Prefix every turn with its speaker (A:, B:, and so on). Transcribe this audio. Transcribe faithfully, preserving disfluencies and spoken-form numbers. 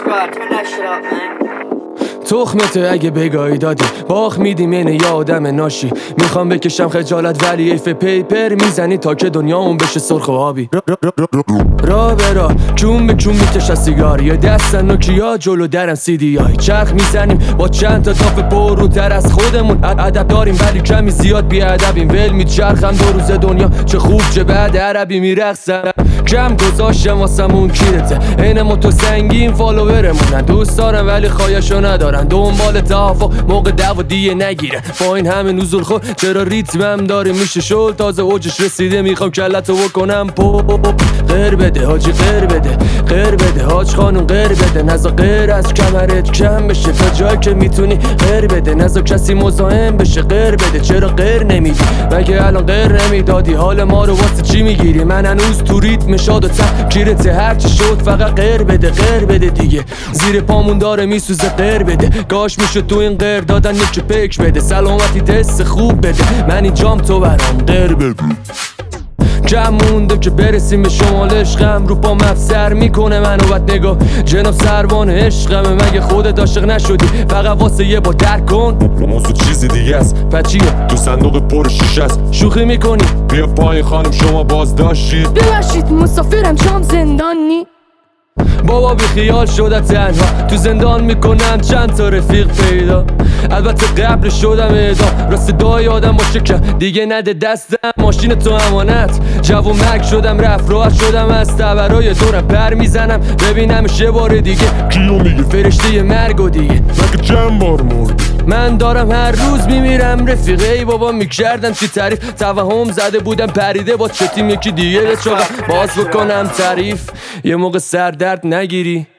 A: bro, turn that shit up, man.
B: تخمته اگه بگاهی دادی باخ میدیم اینه یا آدم ناشی میخوام بکشم خجالت ولی ایف پیپر میزنی تا که دنیا اون بشه سرخ و آبی را به را چون به چون میکشن سیگار یا دستن نوکیا جلو درن سی دی آی چرخ میزنیم با چند تا تاف پروتر از خودمون ادب داریم ولی کمی زیاد بی ادبیم ول میچرخم دو روز دنیا چه خوب چه بعد عربی میرقصم کم گذاشتم واسمون کیرته این متو سنگین فالوورمونن دوست دارم ولی خواهشو ندارن دنبال توافق موقع دعوا دیه نگیره با این همه نزول خود چرا ریتمم داره میشه شل تازه اوجش رسیده میخوام کلتو بکنم پو غیر بده حاجی غیر بده غیر بده حاج خانم غیر بده نزا غیر از کمرت کم بشه تا جایی که میتونی غیر بده نزا کسی مزاحم بشه غیر بده چرا غیر نمیدی مگه الان غیر نمیدادی حال ما رو واسه چی میگیری من هنوز تو ریتم شاد و تفکیرت هرچی شد فقط غیر بده غیر بده دیگه زیر پامون داره میسوزه غیر بده گاش میشه تو این غیر دادن یکی پیک بده سلامتی تست خوب بده من اینجام تو برام غیر بده کم مونده که برسیم به شمال عشقم رو پام افسر میکنه منو بد نگاه جناب سروان عشقمه مگه خودت عاشق نشدی فقط واسه یه با درک کن
C: موضوع چیزی دیگه است
B: پچیه
C: تو صندوق پر شیشه است
B: شوخی میکنی
C: بیا پایین خانم شما بازداشتید
D: ببخشید مسافرم شام زندانی
B: بابا بی خیال شده تنها تو زندان میکنم چند تا رفیق پیدا البته قبل شدم اعدام راست دای آدم باشه که دیگه نده دستم ماشین تو امانت جوون مرگ شدم رفت راحت شدم از تبرای دورم پر میزنم ببینمش یه بار دیگه
C: کیو میگه
B: فرشته مرگ و دیگه
C: مگه چند بار مرد
B: من دارم هر روز میمیرم رفیقه ای بابا میکردم چی تعریف توهم زده بودم پریده با چتیم یکی دیگه به چاقم باز بکنم تعریف یه موقع سردرد نگیری